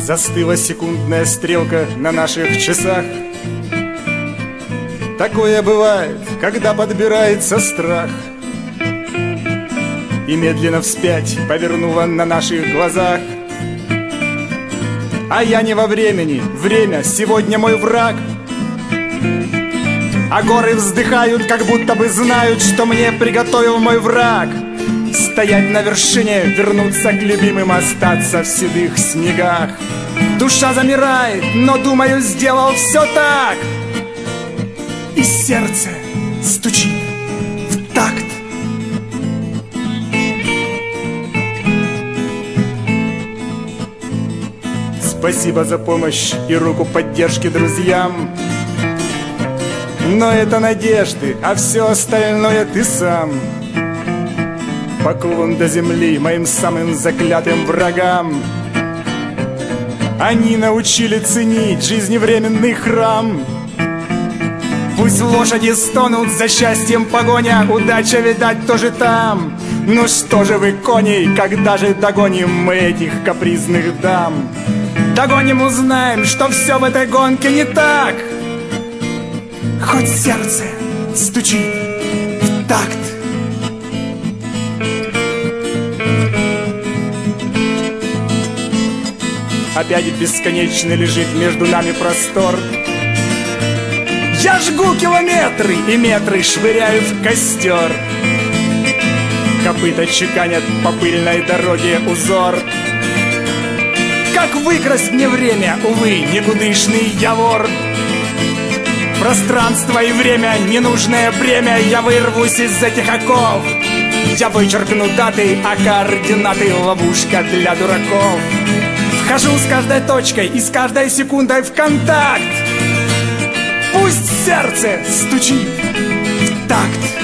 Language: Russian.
Застыла секундная стрелка на наших часах. Такое бывает, когда подбирается страх. И медленно вспять повернула на наших глазах. А я не во времени, время сегодня мой враг. А горы вздыхают, как будто бы знают, что мне приготовил мой враг. Стоять на вершине, вернуться к любимым, остаться в седых снегах. Душа замирает, но, думаю, сделал все так. И сердце стучит в такт. Спасибо за помощь и руку поддержки друзьям. Но это надежды, а все остальное ты сам. Поклон до земли моим самым заклятым врагам. Они научили ценить жизневременный храм. Пусть лошади стонут за счастьем погоня, удача, видать, тоже там. Ну что же вы, кони, когда же догоним мы этих капризных дам? Догоним, узнаем, что все в этой гонке не так. Хоть сердце стучит в такт. Опять бесконечно лежит между нами простор. Я жгу километры и метры швыряю в костер. Копыта чеканят по пыльной дороге узор. Как выкрасть мне время, увы, никудышный я вор. Пространство и время, ненужное бремя. Я вырвусь из этих оков. Я вычеркну даты, а координаты — ловушка для дураков. Вхожу с каждой точкой и с каждой секундой в контакт. Пусть сердце стучит в такт.